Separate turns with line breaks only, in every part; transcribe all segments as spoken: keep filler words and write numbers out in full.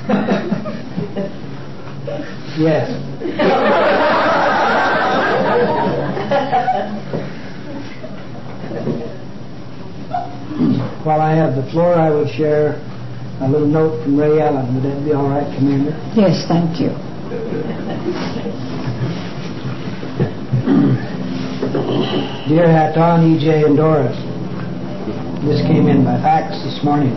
Yes. While I have the floor, I would share a little note from Ray Allen. Would that be all right, Commander?
Yes, thank you.
Dear Hatton, E J, and Doris, this came in by fax this morning.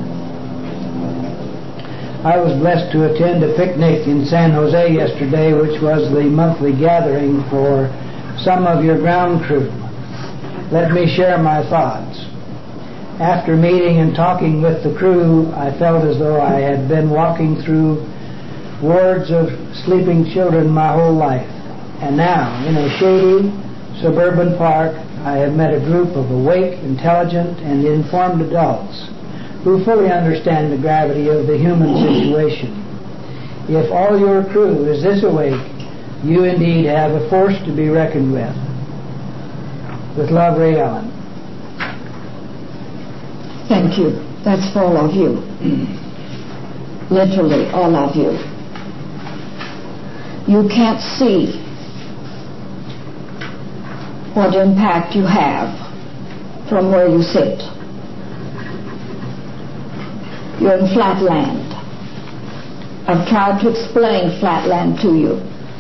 I was blessed to attend a picnic in San Jose yesterday, which was the monthly gathering for some of your ground crew. Let me share my thoughts. After meeting and talking with the crew, I felt as though I had been walking through wards of sleeping children my whole life. And now, in a shady suburban park, I have met a group of awake, intelligent, and informed adults who fully understand the gravity of the human situation. If all your crew is this awake, you indeed have a force to be reckoned with. With love, Ray Allen.
Thank you. That's for all of you. Literally, all of you. You can't see what impact you have from where you sit. You're in flatland. I've tried to explain flatland to you.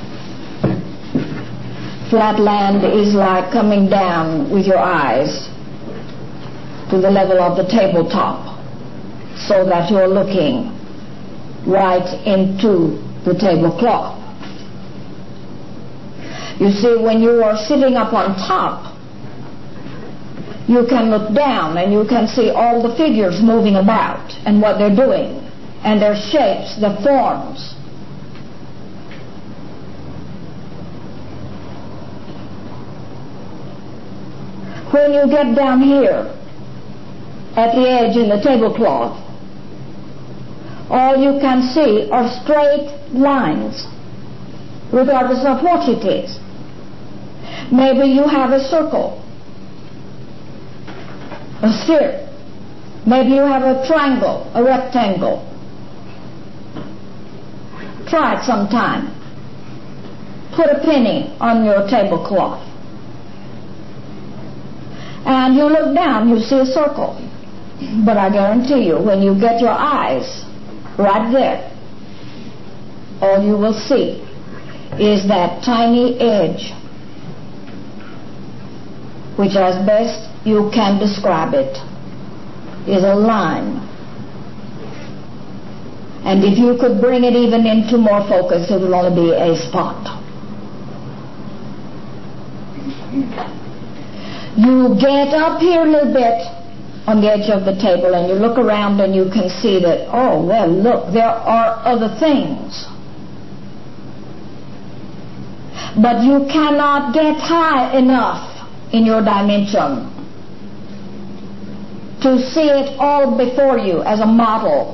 Flatland is like coming down with your eyes to the level of the tabletop so that you're looking right into the tablecloth. You see, when you are sitting up on top, you can look down and you can see all the figures moving about and what they're doing and their shapes, their forms. When you get down here at the edge in the tablecloth, all you can see are straight lines, regardless of what it is. Maybe you have a circle, a sphere. Maybe you have a triangle, a rectangle. Try it sometime. Put a penny on your tablecloth. And you look down, you see a circle. But I guarantee you, when you get your eyes right there, all you will see is that tiny edge, which as best you can describe it, is a line. And if you could bring it even into more focus, it will only be a spot. You get up here a little bit on the edge of the table and you look around and you can see that, oh, well, look, there are other things. But you cannot get high enough in your dimension to see it all before you as a model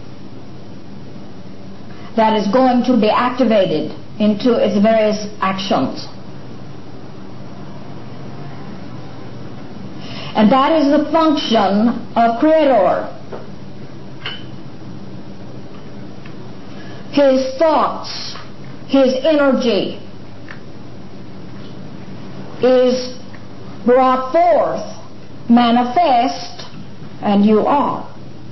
that is going to be activated into its various actions. And that is the function of Creator. His thoughts, His energy is brought forth, manifest, and you are.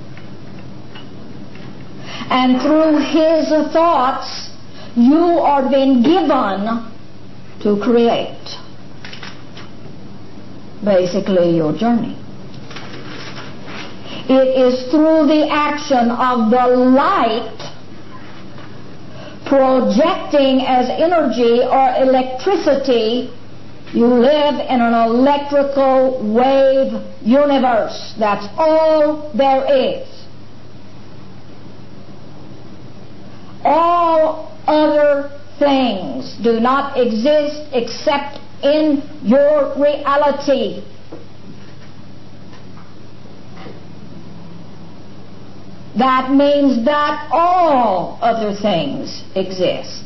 And through His thoughts, you are then given to create. Basically, your journey. It is through the action of the light projecting as energy or electricity. You live in an electrical wave universe. That's all there is. All other things do not exist except in your reality. That means that all other things exist.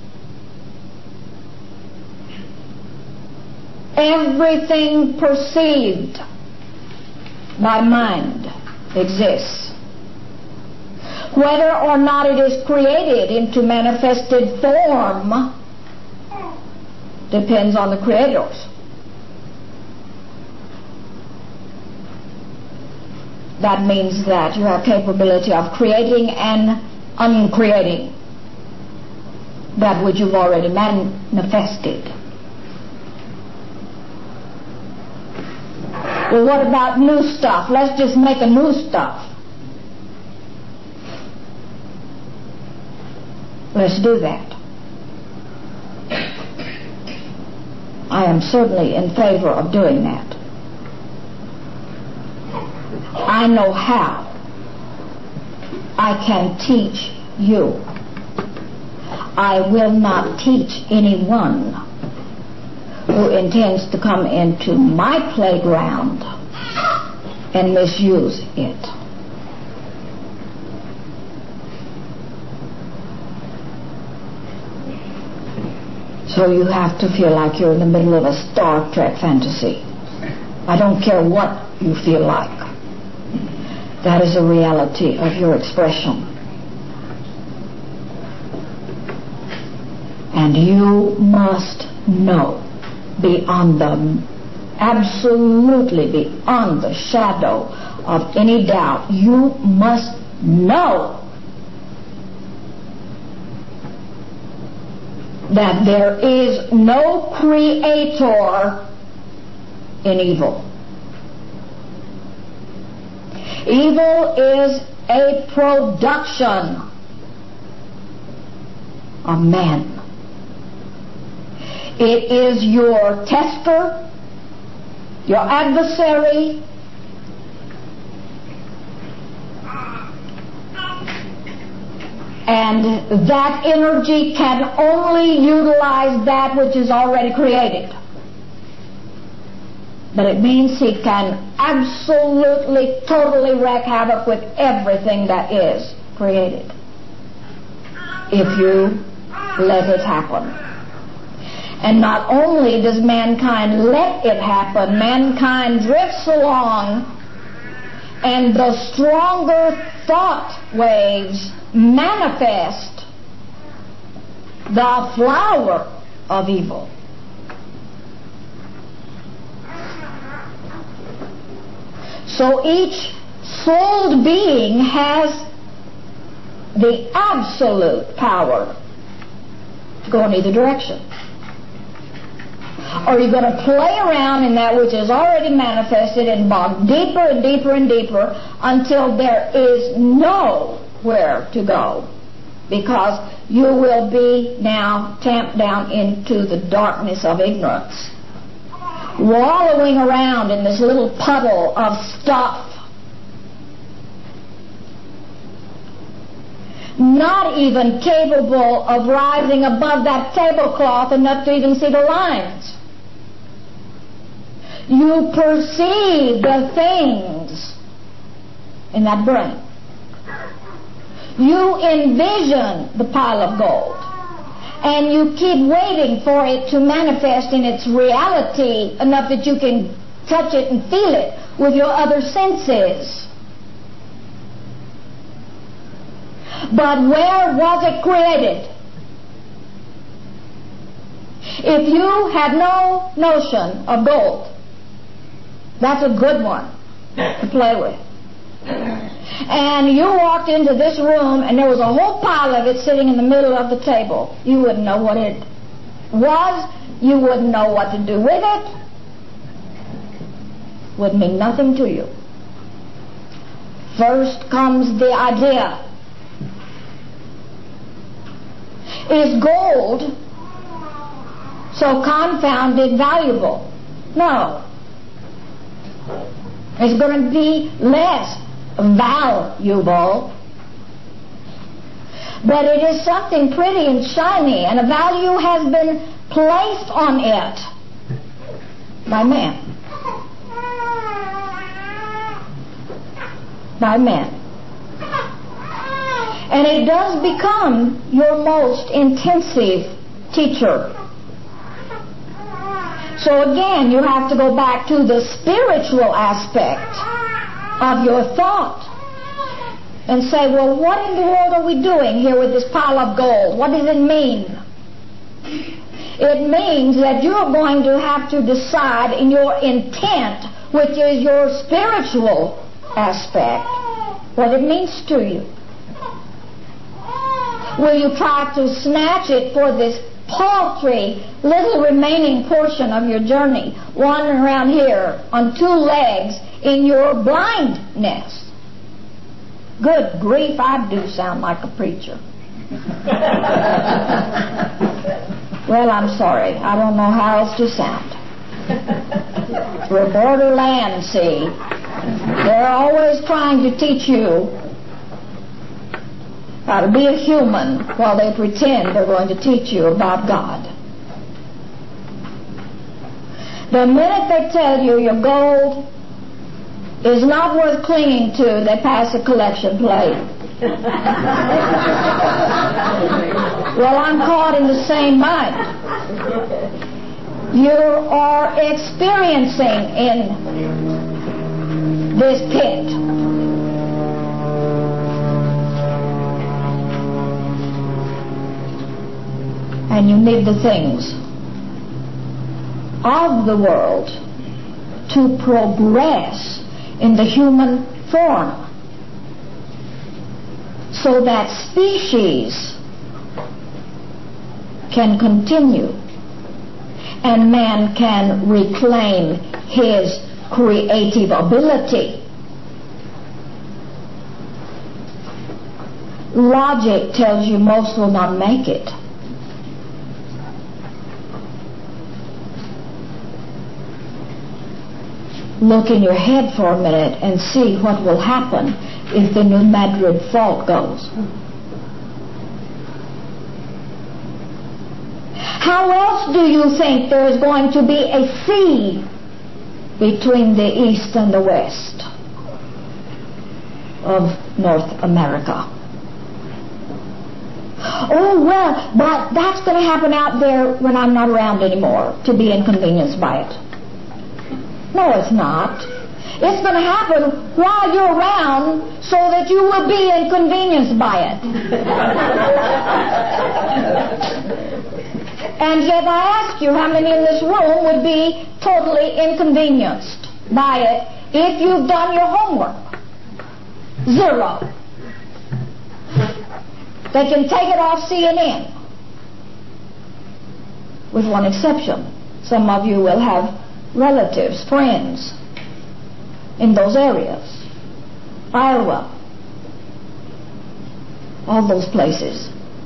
Everything perceived by mind exists. Whether or not it is created into manifested form depends on the creators. That means that you have capability of creating and uncreating that which you've already manifested. Well, what about new stuff? Let's just make a new stuff. Let's do that. I am certainly in favor of doing that. I know how I can teach you. I will not teach anyone who intends to come into my playground and misuse it. So you have to feel like you're in the middle of a Star Trek fantasy. I don't care what you feel like. That is a reality of your expression. And you must know beyond the, absolutely beyond the shadow of any doubt, you must know that there is no creator in evil. Evil is a production of man. It is your tester, your adversary, and that energy can only utilize that which is already created. But it means he can absolutely, totally wreak havoc with everything that is created, if you let it happen. And not only does mankind let it happen, mankind drifts along, and the stronger thought waves manifest the flower of evil. So each souled being has the absolute power to go in either direction. Or you're going to play around in that which is already manifested and bog deeper and deeper and deeper until there is nowhere to go, because you will be now tamped down into the darkness of ignorance, wallowing around in this little puddle of stuff, not even capable of rising above that tablecloth enough to even see the lines. You perceive the things in that brain. You envision the pile of gold, and you keep waiting for it to manifest in its reality enough that you can touch it and feel it with your other senses. But where was it created? If you had no notion of gold, that's a good one to play with. And you walked into this room and there was a whole pile of it sitting in the middle of the table. You wouldn't know what it was. You wouldn't know what to do with it. Would mean nothing to you. First comes the idea. Is gold so confounded valuable? No. It's going to be less valuable, but it is something pretty and shiny, and a value has been placed on it by man. By men. And it does become your most intensive teacher. So again, you have to go back to the spiritual aspect of your thought. and say, well, what in the world are we doing here with this pile of gold? What does it mean? It means that you're going to have to decide in your intent, which is your spiritual aspect, what it means to you. Will you try to snatch it for this paltry little remaining portion of your journey, wandering around here on two legs in your blindness? Good grief, I do sound like a preacher. Well, I'm sorry. I don't know how else to sound. We're borderland, see. They're always trying to teach you how to be a human while they pretend they're going to teach you about God. The minute they tell you your gold is not worth clinging to, they pass a collection plate. Well, I'm caught in the same mind. You are experiencing in this pit. And you need the things of the world to progress in the human form, so that species can continue and man can reclaim his creative ability. Logic tells you most will not make it. Look in your head for a minute and see what will happen if the New Madrid fault goes. How else do you think there is going to be a sea between the East and the West of North America? Oh, well, but that's going to happen out there when I'm not around anymore to be inconvenienced by it. No, it's not. It's going to happen while you're around so that you will be inconvenienced by it. And yet I ask you, how many in this room would be totally inconvenienced by it if you've done your homework? Zero. They can take it off C N N. With one exception. Some of you will have relatives, friends in those areas. Iowa. All those places.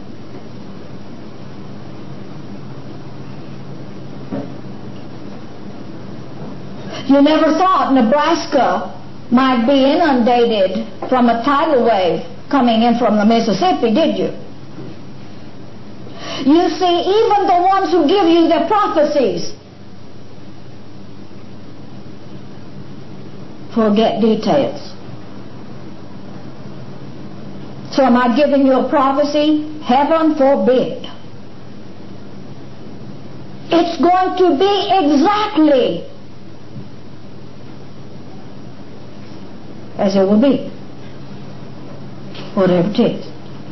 You never thought Nebraska might be inundated from a tidal wave coming in from the Mississippi, did you? You see, even the ones who give you the prophecies forget details. So am I giving you a prophecy? Heaven forbid. It's going to be exactly as it will be, whatever it is.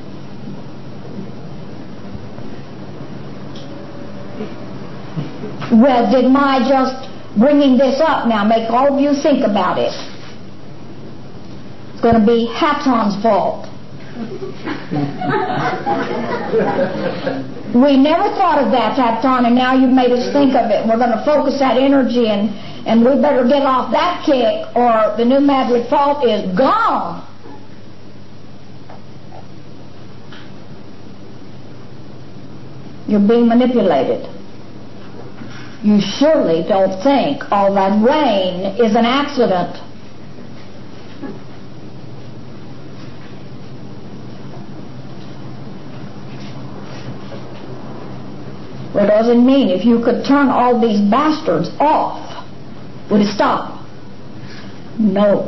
Well, did my just bringing this up now make all of you think about it? It's going to be Haton's fault. We never thought of that, Haton, and now you've made us think of it. We're going to focus that energy, and, and we better get off that kick, or the New Madrid fault is gone. You're being manipulated. You surely don't think all that rain is an accident. What does it mean? If you could turn all these bastards off, would it stop? No.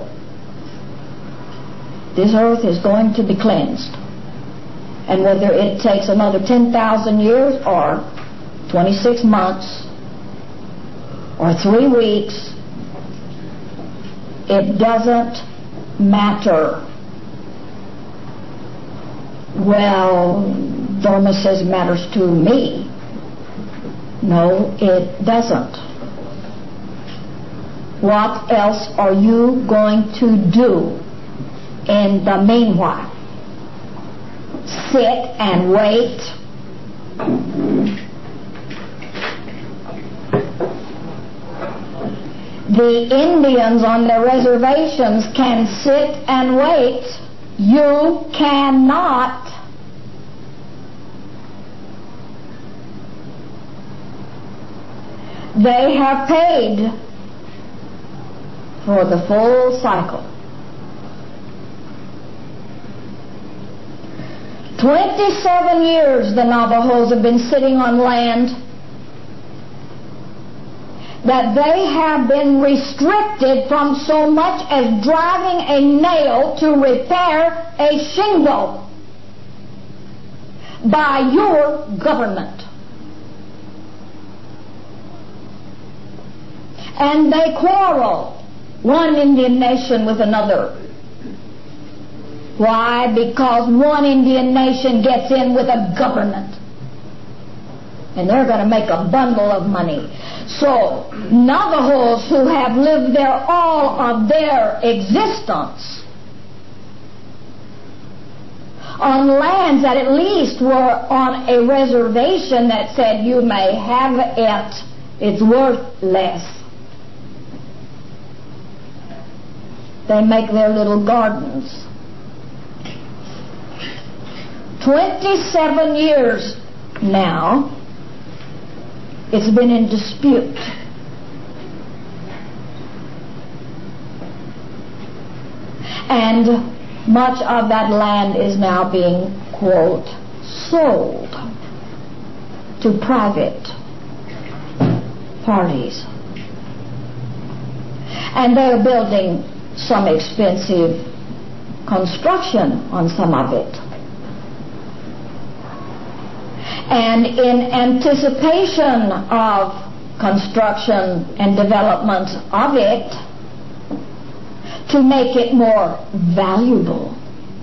This earth is going to be cleansed. And whether it takes another ten thousand years or twenty-six months or three weeks, it doesn't matter. Well, Dharma says it matters to me. No, it doesn't. What else are you going to do in the meanwhile? Sit and wait? The Indians on their reservations can sit and wait. You cannot. They have paid for the full cycle. Twenty-seven years the Navajos have been sitting on land that they have been restricted from so much as driving a nail to repair a shingle by your government. And they quarrel, one Indian nation with another. Why? Because one Indian nation gets in with a government. And they're going to make a bundle of money. So, Navajos who have lived there all of their existence on lands that at least were on a reservation that said you may have it, it's worth less. They make their little gardens. Twenty-seven years now it's been in dispute. And much of that land is now being, quote, sold to private parties. And they're building some expensive construction on some of it. And in anticipation of construction and development of it, to make it more valuable,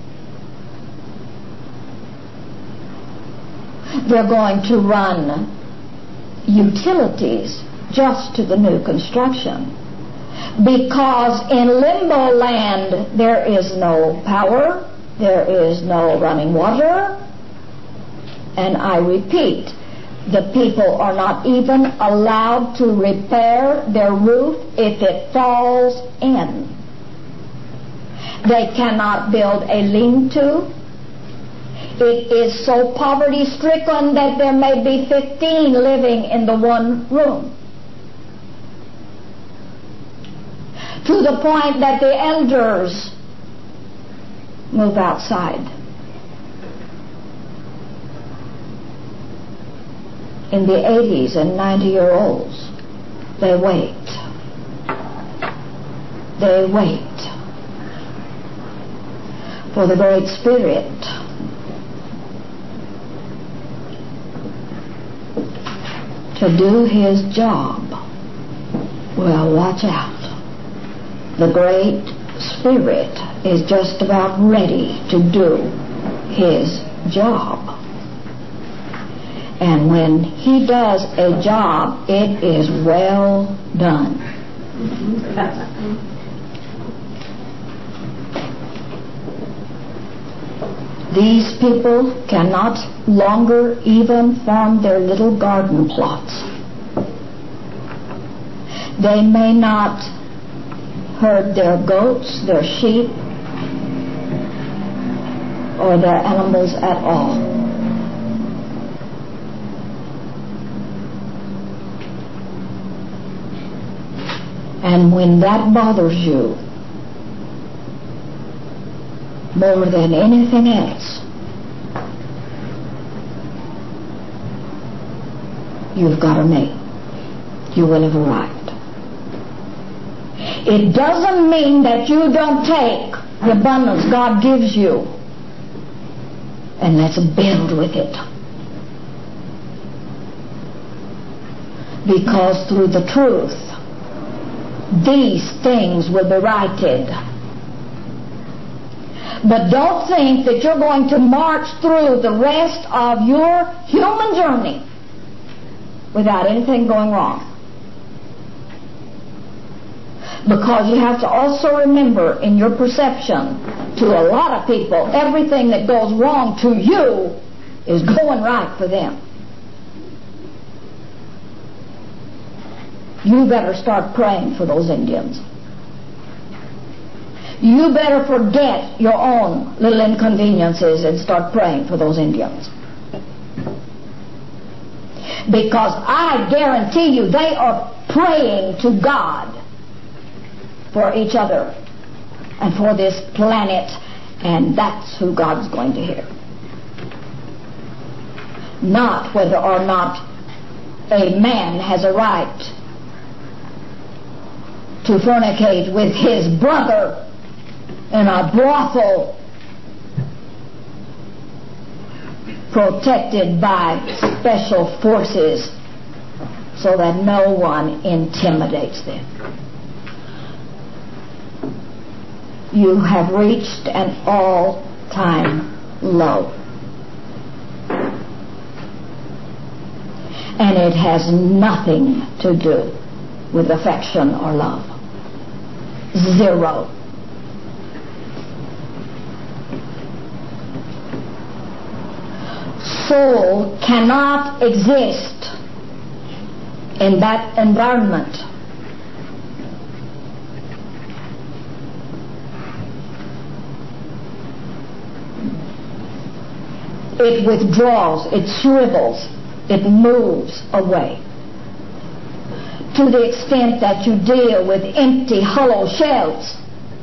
they're going to run utilities just to the new construction. Because in limbo land there is no power, there is no running water. And I repeat, the people are not even allowed to repair their roof if it falls in. They cannot build a lean-to. It is so poverty-stricken that there may be fifteen living in the one room. To the point that the elders move outside. In the eighties and ninety-year-olds, they wait. They wait for the Great Spirit to do His job. Well, watch out. The Great Spirit is just about ready to do His job. And when He does a job, it is well done. These people cannot longer even farm their little garden plots. They may not herd their goats, their sheep, or their animals at all. And when that bothers you more than anything else, you've got a name. You will have arrived. It doesn't mean that you don't take the abundance God gives you and let's build with it. Because through the truth, these things will be righted. But don't think that you're going to march through the rest of your human journey without anything going wrong. Because you have to also remember, in your perception, to a lot of people, everything that goes wrong to you is going right for them. You better start praying for those Indians. You better forget your own little inconveniences and start praying for those Indians. Because I guarantee you they are praying to God for each other and for this planet, and that's who God's going to hear. Not whether or not a man has a right to fornicate with his brother in a brothel protected by special forces so that no one intimidates them. You have reached an all-time low. And it has nothing to do with affection or love. Zero. Soul cannot exist in that environment. It withdraws, it shrivels, it moves away. To the extent that you deal with empty, hollow shells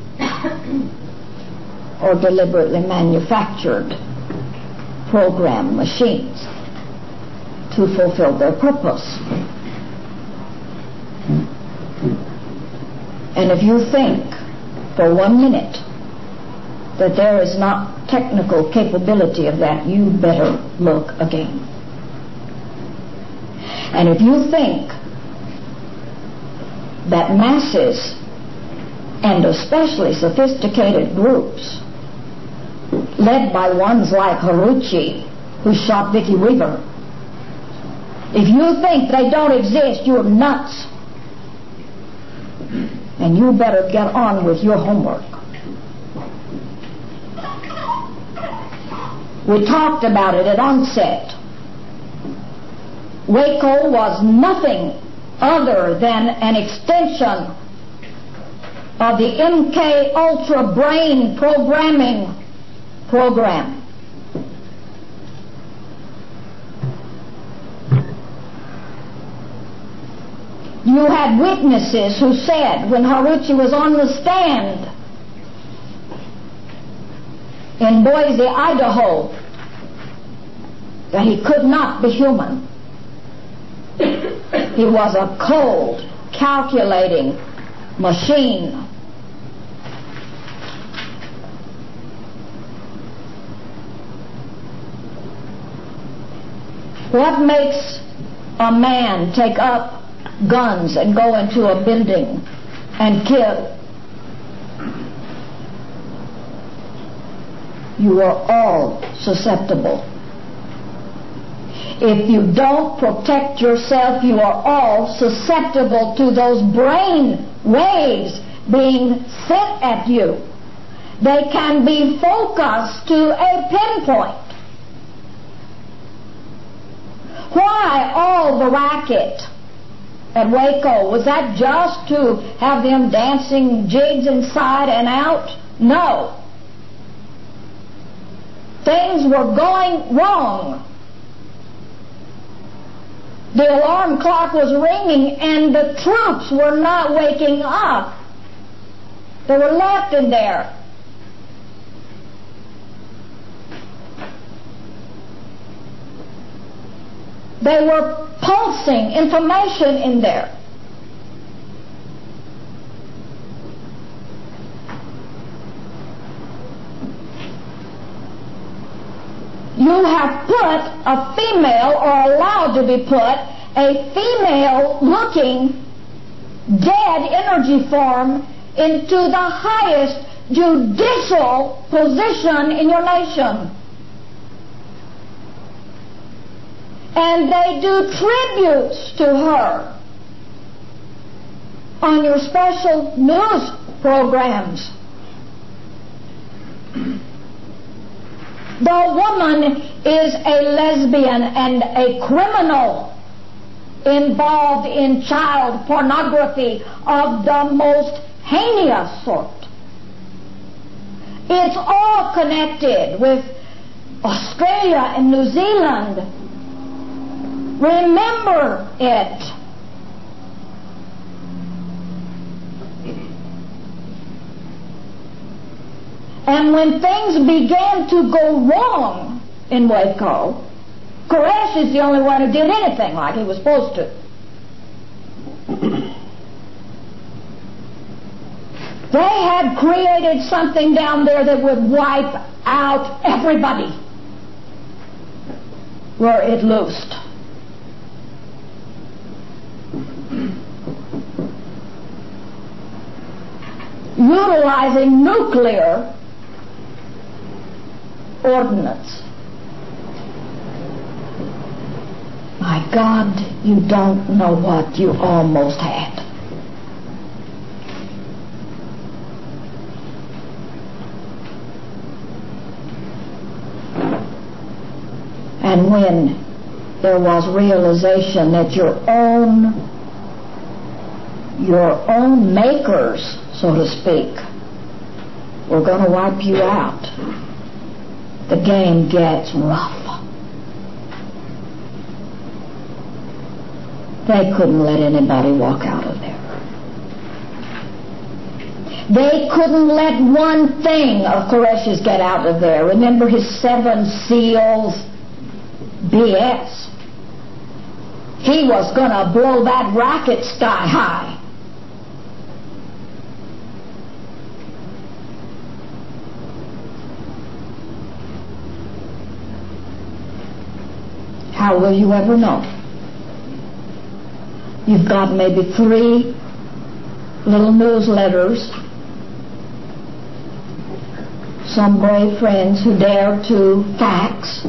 or deliberately manufactured program machines to fulfill their purpose. And if you think for one minute that there is not technical capability of that, you better look again. And if you think that masses, and especially sophisticated groups, led by ones like Haruchi, who shot Vicky Weaver, if you think they don't exist, you're nuts. And you better get on with your homework. We talked about it at onset. Waco was nothing other than an extension of the M K Ultra brain programming program. You had witnesses who said, when Haruchi was on the stand in Boise, Idaho, that he could not be human. He was a cold, calculating machine. What makes a man take up guns and go into a building and kill? You are all susceptible. If you don't protect yourself, you are all susceptible to those brain waves being sent at you. They can be focused to a pinpoint. Why all the racket at Waco? Was that just to have them dancing jigs inside and out? No. Things were going wrong. The alarm clock was ringing and the troops were not waking up. They were left in there. They were pulsing information in there. You have put a female, or allowed to be put, a female-looking dead energy form into the highest judicial position in your nation. And they do tributes to her on your special news programs. The woman is a lesbian and a criminal involved in child pornography of the most heinous sort. It's all connected with Australia and New Zealand. Remember it. And when things began to go wrong in Waco, Koresh is the only one who did anything like he was supposed to. They had created something down there that would wipe out everybody were it loosed. Utilizing nuclear ordinance. My God, you don't know what you almost had. And when there was realization that your own your own makers, so to speak, were going to wipe you out, the game gets rough. They couldn't let anybody walk out of there. They couldn't let one thing of Koresh's get out of there. Remember his seven seals B S. He was going to blow that racket sky high. How will you ever know? You've got maybe three little newsletters, some brave friends who dare to fax.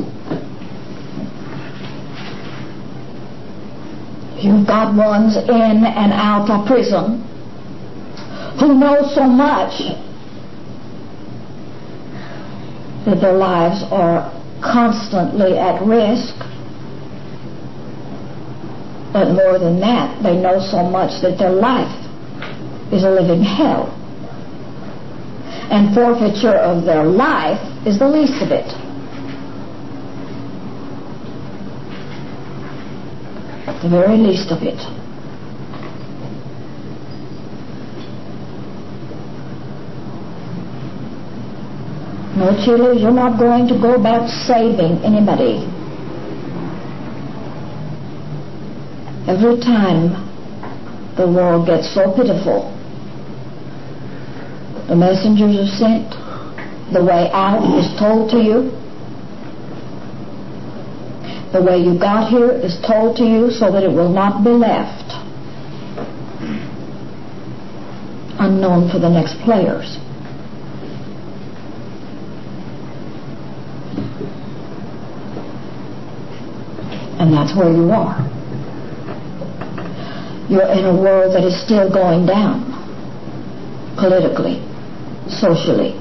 You've got ones in and out of prison who know so much that their lives are constantly at risk. But more than that, they know so much that their life is a living hell. And forfeiture of their life is the least of it. The very least of it. No, Chile, you're not going to go back saving anybody. Every time the world gets so pitiful, the messengers are sent, the way out is told to you, the way you got here is told to you so that it will not be left unknown for the next players. And that's where you are. You're in a world that is still going down, politically, socially,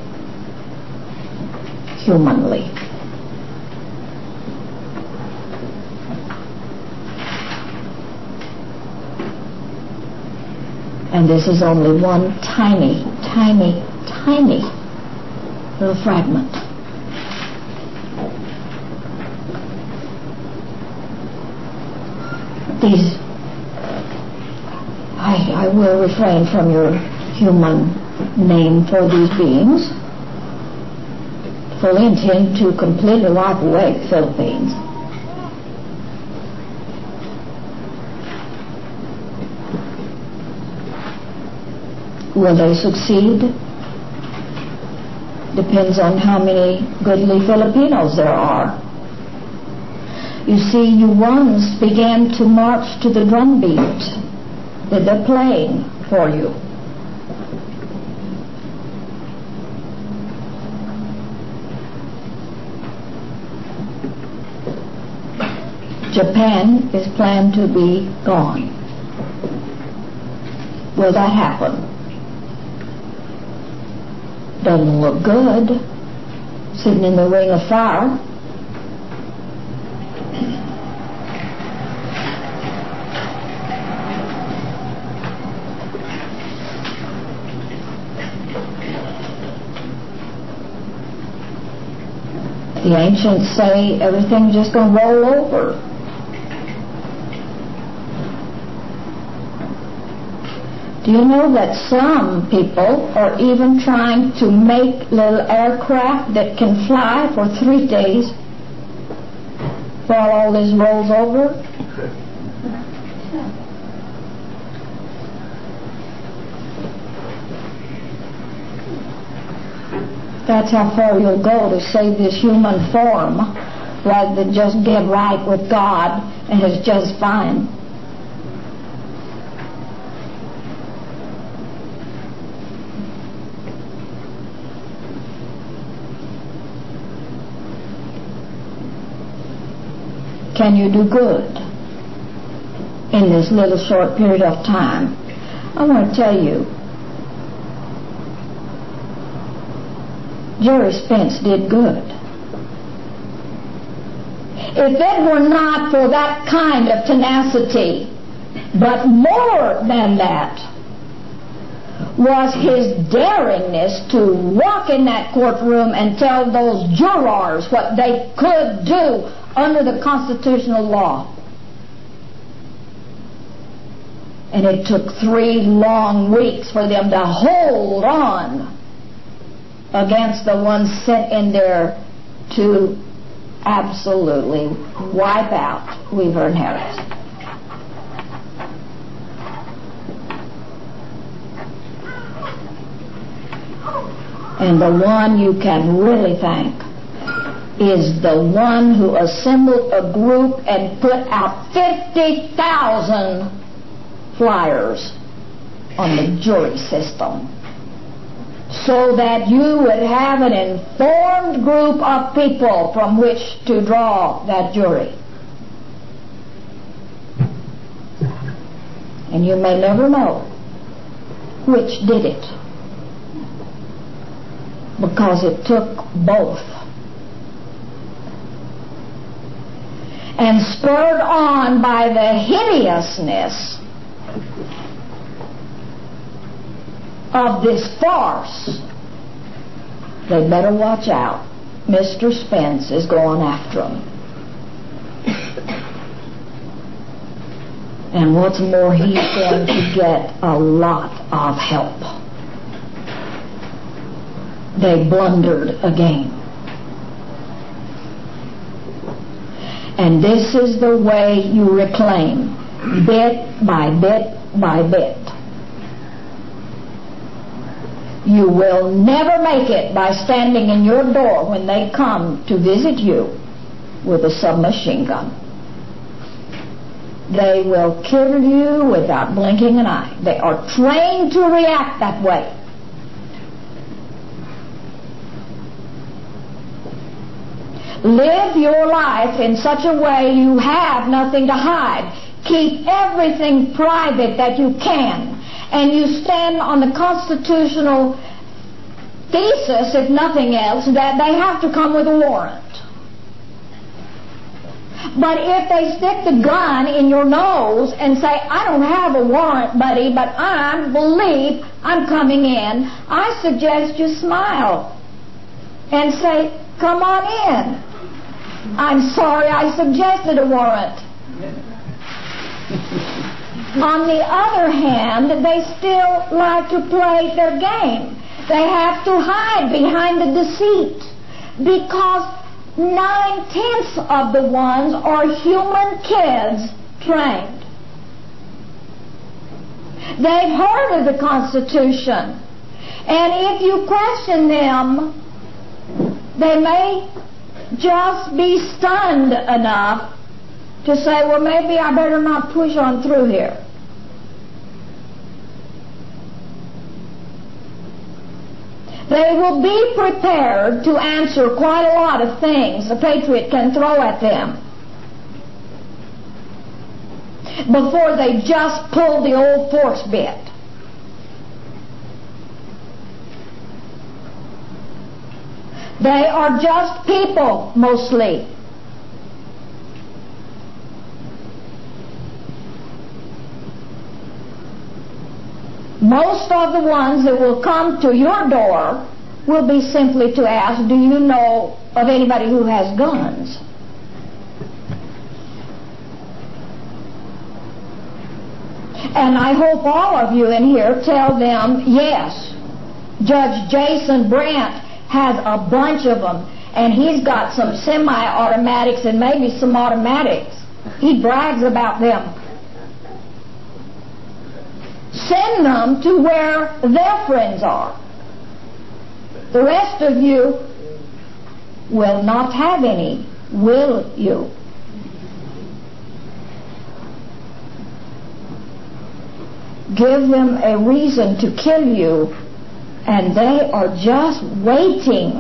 humanly. And this is only one tiny, tiny, tiny little fragment. These I, I will refrain from your human name for these beings. Fully intend to completely wipe away the Philippines. Will they succeed? Depends on how many goodly Filipinos there are. You see, you once began to march to the drumbeat that they're playing for you. Japan is planned to be gone. Will that happen? Doesn't look good, sitting in the ring of fire. The ancients say everything's just going to roll over. Do you know that some people are even trying to make little aircraft that can fly for three days while all this rolls over? That's how far you'll go to save this human form, rather than just get right with God and it's just fine. Can you do good in this little short period of time? I want to tell you, Jerry Spence did good. If it were not for that kind of tenacity, but more than that, was his daringness to walk in that courtroom and tell those jurors what they could do under the constitutional law. And it took three long weeks for them to hold on against the ones sent in there to absolutely wipe out Weaver and Harris. And the one you can really thank is the one who assembled a group and put out fifty thousand flyers on the jury system, so that you would have an informed group of people from which to draw that jury. And you may never know which did it, because it took both. And spurred on by the hideousness of this farce, they better watch out. Mister Spence is going after them. And what's more, he's going to get a lot of help. They blundered again. And this is the way you reclaim, bit by bit by bit. You will never make it by standing in your door when they come to visit you with a submachine gun. They will kill you without blinking an eye. They are trained to react that way. Live your life in such a way you have nothing to hide. Keep everything private that you can. And you stand on the constitutional thesis, if nothing else, that they have to come with a warrant. But if they stick the gun in your nose and say, I don't have a warrant, buddy, but I believe I'm coming in, I suggest you smile and say, come on in. I'm sorry I suggested a warrant. On the other hand, they still like to play their game. They have to hide behind the deceit, because nine-tenths of the ones are human kids trained. They've heard of the Constitution, and if you question them, they may just be stunned enough to say, well, maybe I better not push on through here. They will be prepared to answer quite a lot of things the patriot can throw at them. before they just pull the old force bit. They are just people, mostly. Most of the ones that will come to your door will be simply to ask, do you know of anybody who has guns? And I hope all of you in here tell them, yes, Judge Jason Brandt has a bunch of them, and he's got some semi-automatics and maybe some automatics. He brags about them. Send them to where their friends are. The rest of you will not have any, will you? Give them a reason to kill you, and they are just waiting.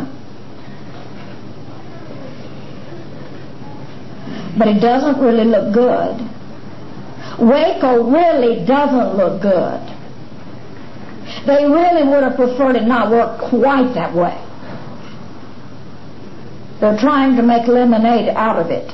But it doesn't really look good. Waco really doesn't look good. They really would have preferred it not work quite that way. They're trying to make lemonade out of it.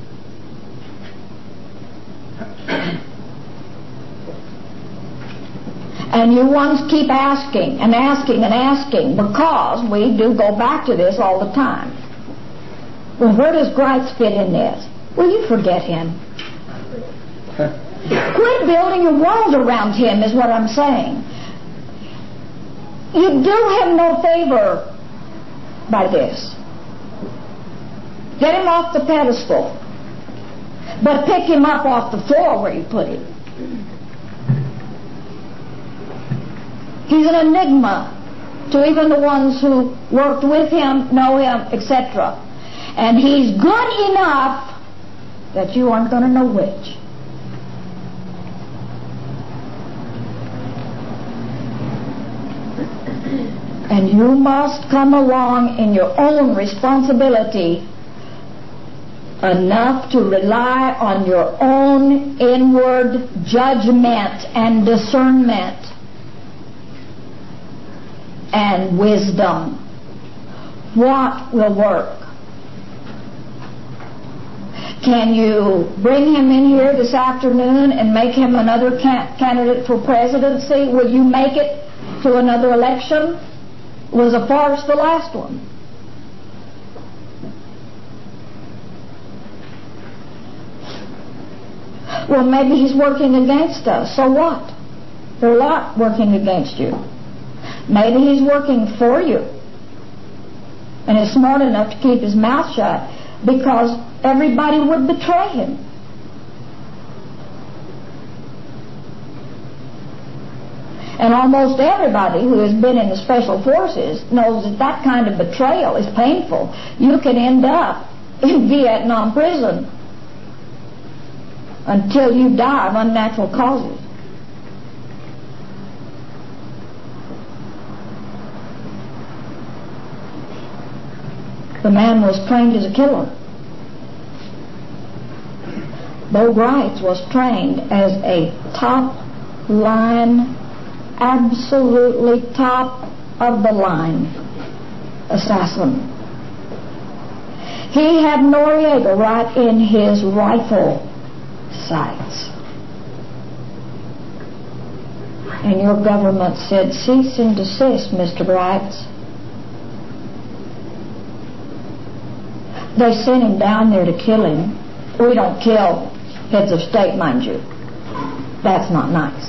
And you ones keep asking and asking and asking, because we do go back to this all the time. Well, where does Greitz fit in this? Will you forget him? Quit building your walls around him is what I'm saying. You do him no favor by this. Get him off the pedestal, but pick him up off the floor where you put him. He's an enigma to even the ones who worked with him, know him, et cetera. And he's good enough that you aren't going to know which. And you must come along in your own responsibility enough to rely on your own inward judgment and discernment and wisdom. What will work? Can you bring him in here this afternoon and make him another can- candidate for presidency? Will you make it to another election? It was a farce, the last one. Well, maybe he's working against us. So what? There are a lot working against you. Maybe he's working for you and is smart enough to keep his mouth shut because everybody would betray him. And almost everybody who has been in the special forces knows that that kind of betrayal is painful. You can end up in Vietnam prison until you die of unnatural causes. The man was trained as a killer. Bo Greitz was trained as a top-line, absolutely top-of-the-line assassin. He had Noriega right in his rifle sights. And your government said, cease and desist, Mister Greitz. They sent him down there to kill him. We don't kill heads of state, mind you. That's not nice.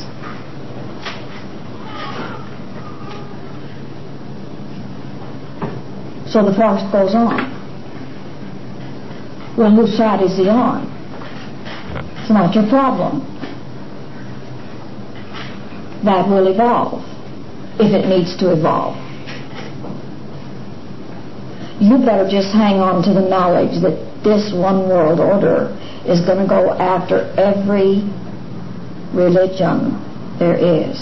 So the farce goes on. Well, whose side is he on? It's not your problem. That will evolve, if it needs to evolve. You better just hang on to the knowledge that this one world order is going to go after every religion there is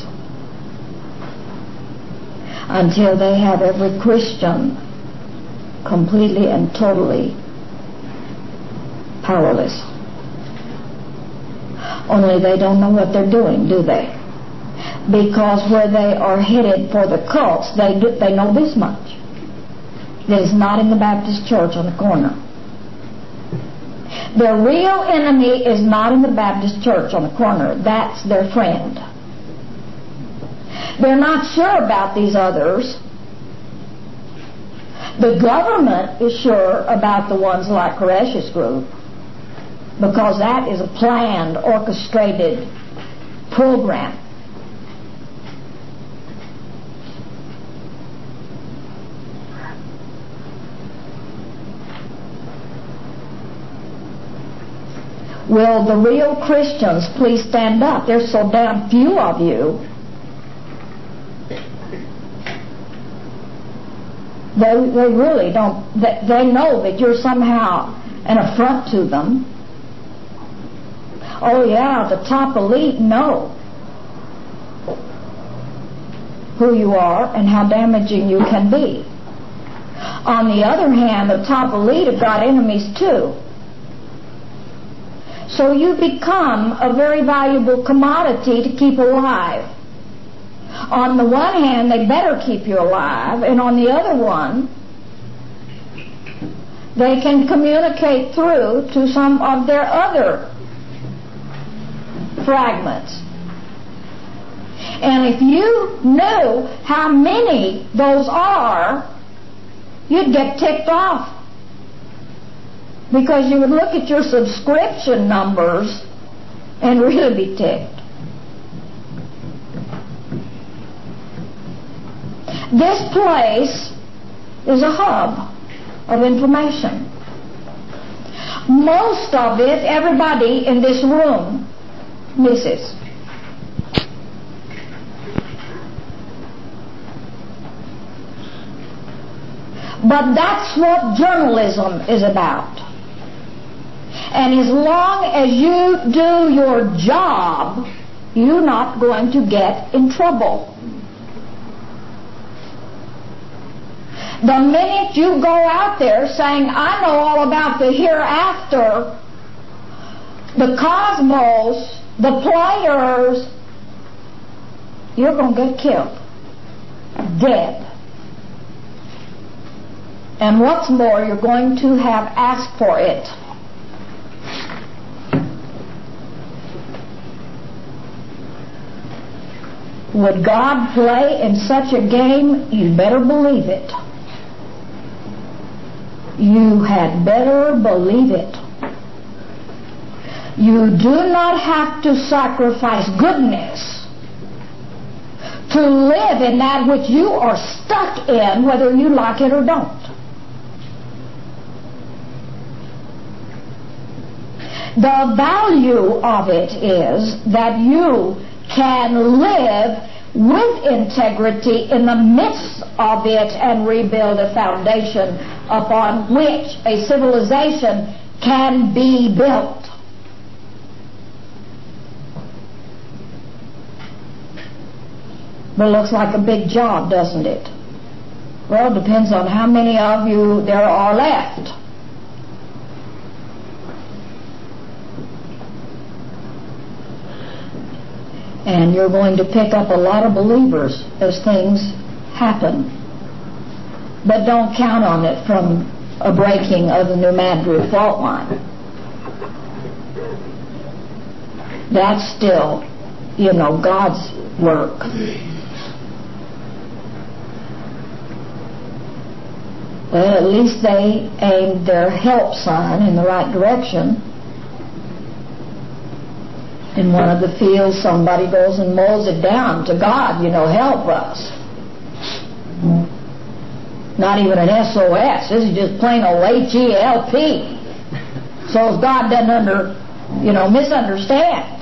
until they have every Christian completely and totally powerless. Only they don't know what they're doing, do they? Because where they are headed for the cults, they do, they know this much. That is not in the Baptist church on the corner. Their real enemy is not in the Baptist church on the corner. That's their friend. They're not sure about these others. The government is sure about the ones like Koresh's group, because that is a planned, orchestrated program. Will the real Christians please stand up? There's so damn few of you. They, they really don't, they, they know that you're somehow an affront to them. Oh yeah, the top elite know who you are and how damaging you can be. On the other hand, the top elite have got enemies too. So you become a very valuable commodity to keep alive. On the one hand, they better keep you alive, and on the other one, they can communicate through to some of their other fragments. And if you knew how many those are, you'd get ticked off. Because you would look at your subscription numbers and really be ticked. This place is a hub of information. Most of it, everybody in this room misses. But that's what journalism is about. And as long as you do your job, you're not going to get in trouble. The minute you go out there saying, I know all about the hereafter, the cosmos, the players, you're going to get killed. Dead. And what's more, you're going to have asked for it. Would God play in such a game? You better believe it. You had better believe it. You do not have to sacrifice goodness to live in that which you are stuck in, whether you like it or don't. The value of it is that you can live with integrity in the midst of it and rebuild a foundation upon which a civilization can be built. But it looks like a big job, doesn't it? Well, it depends on how many of you there are left. And you're going to pick up a lot of believers as things happen. But don't count on it from a breaking of the New Madrid fault line. That's still, you know, God's work. Well, at least they aimed their help sign in the right direction. In one of the fields, somebody goes and mows it down to God, you know, help us. Not even an S O S. This is just plain old H E L P. So God doesn't under, you know, misunderstand.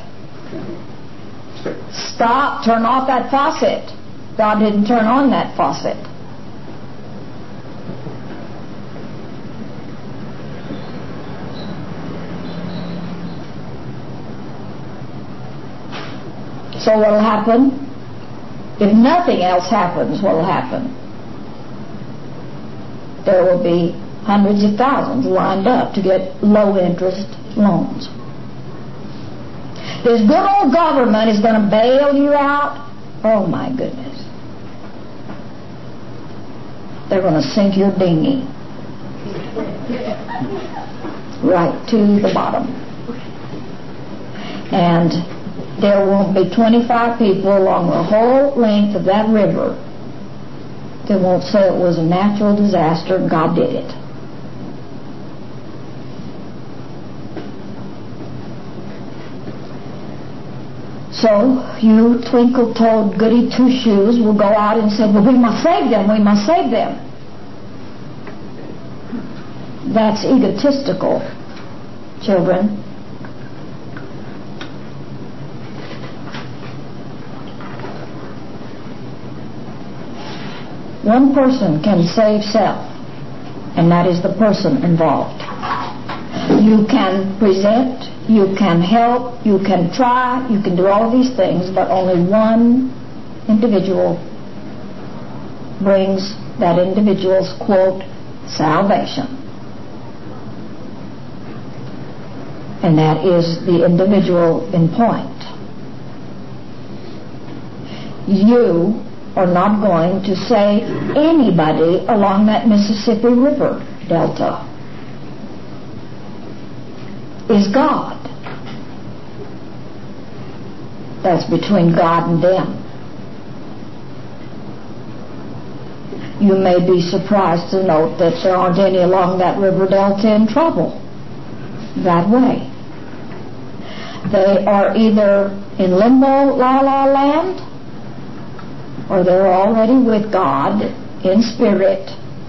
Stop, turn off that faucet. God didn't turn on that faucet. So what will happen? If nothing else happens, what will happen? There will be hundreds of thousands lined up to get low-interest loans. This good old government is going to bail you out. Oh my goodness. They're going to sink your dinghy right to the bottom. And there won't be twenty-five people along the whole length of that river that won't say it was a natural disaster and God did it. So you twinkle-toed goody-two-shoes will go out and say, well, we must save them, we must save them. That's egotistical, children. One person can save self, and that is the person involved. You can present, you can help, you can try, you can do all these things, but only one individual brings that individual's, quote, salvation. And that is the individual in point. You are not going to save anybody along that Mississippi River Delta. Is God. That's between God and them. You may be surprised to note that there aren't any along that river delta in trouble that way. They are either in limbo, la la land, or they're already with God in spirit,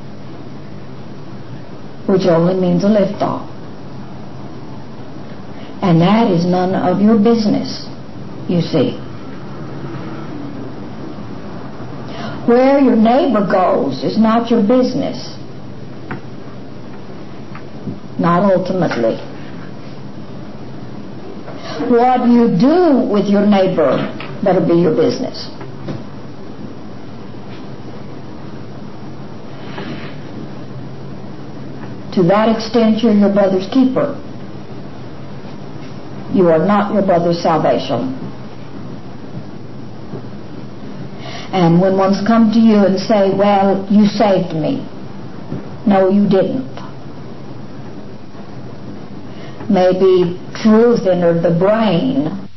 which only means a liftoff. And that is none of your business, you see. Where your neighbor goes is not your business. Not ultimately. What you do with your neighbor better be your business. To that extent, you're your brother's keeper. You are not your brother's salvation. And when one's come to you and say, well, you saved me. No, you didn't. Maybe truth entered the brain